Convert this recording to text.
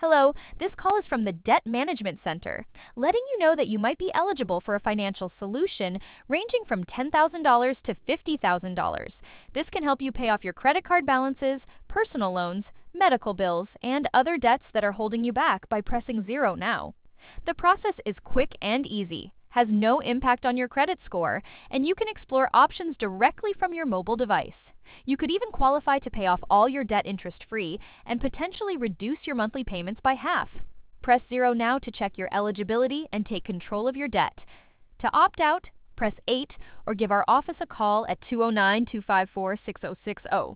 Hello, this call is from the Debt Management Center, letting you know that you might be eligible for a financial solution ranging from $10,000 to $50,000. This can help you pay off your credit card balances, personal loans, medical bills, and other debts that are holding you back by pressing zero now. The process is quick and easy, has no impact on your credit score, and you can explore options directly from your mobile device. You could even qualify to pay off all your debt interest-free and potentially reduce your monthly payments by half. Press zero now to check your eligibility and take control of your debt. To opt out, press 8 or give our office a call at 209 254 6060.